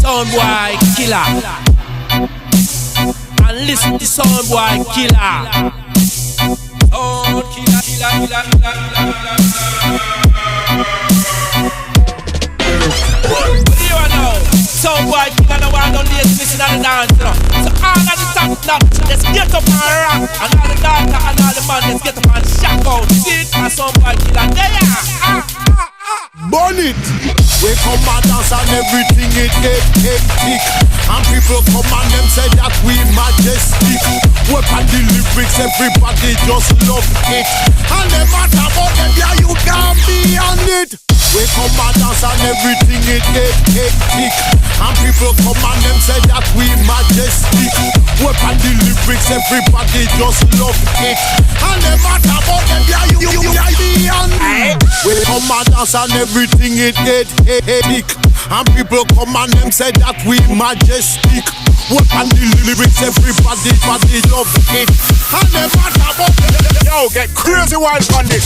Soundboy Killer. And listen to Soundboy Killer. Oh, killer, killer, killer, killer, killer. What do you know? Soundboy Killer, no one don't listen to the dance, you know. So all of the top notch, let's get up and rock. And all the daughter and all the man, let's get up and shock out. See it, and Soundboy Killer, there. Burn it! We come and dance and everything it get hectic. And people come and them say that we majestic. Weapon the lyrics, everybody just love it. And no matter about them, yeah, you can be on it. We come and dance and everything it get hectic. And people come and them say that we majestic. Weapon the lyrics, everybody just love it. And no matter about them, yeah, you can be on it. We come and dance and everything it get hectic. And people come and them say that we majestic. Weapon the lyrics, everybody love it. And no matter about them, yo, get crazy wild on this.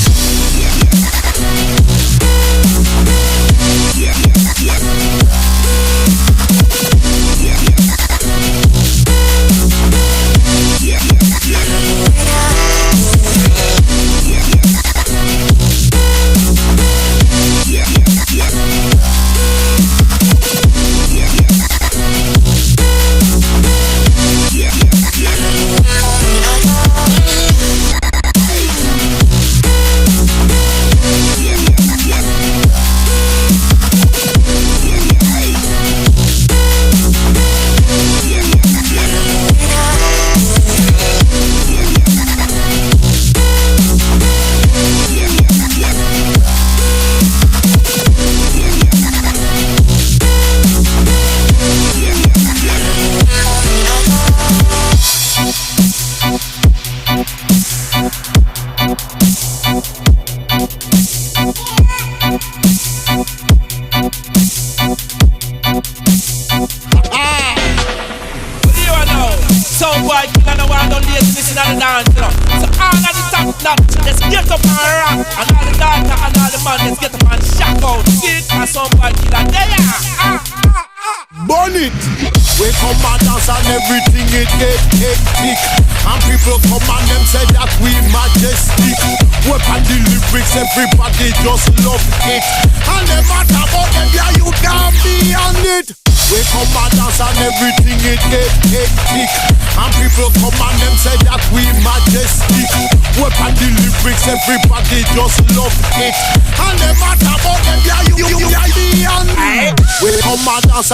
Burn it! We come and dance and everything it get hectic. And people come and them say that we majestic. Weapon the lyrics, everybody just love it. And no matter about them, yeah, you can be on it. We come and dance and everything it get hectic. And people come and them say that we majestic. Weapon the lyrics, everybody just love it. And no matter about them, yeah, you can be on it. We come and dance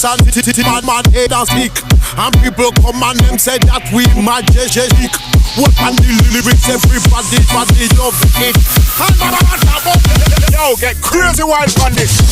and man head and stick. And people come and them say that we majestic. Weapon the lyrics, everybody love it. And no matter about them, yo, get crazy wild on this.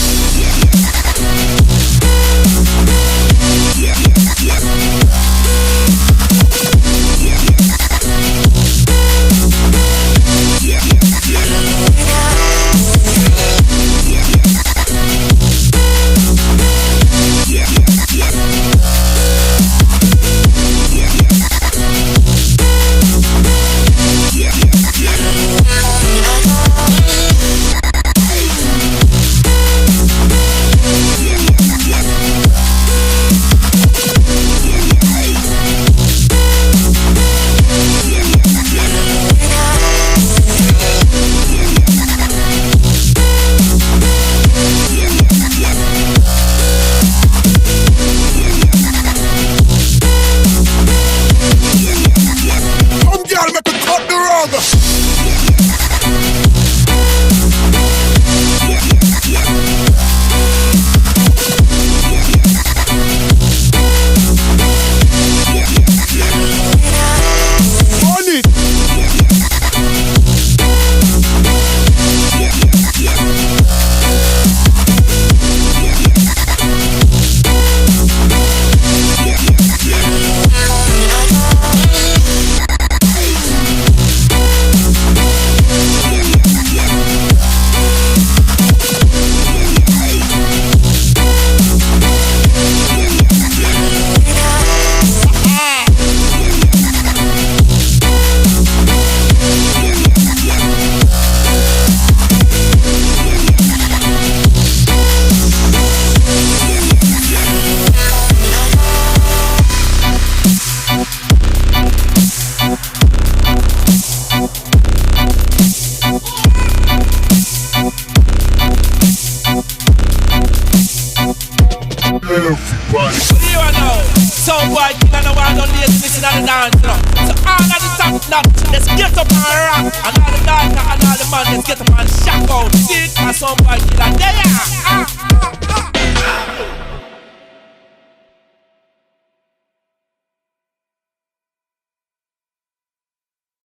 and no one don't laziness in the dance, you know. So all of the top notch, let's get up and rock. And all the daughter and all the man, let's get up and shock out. See it, and some boy killer there.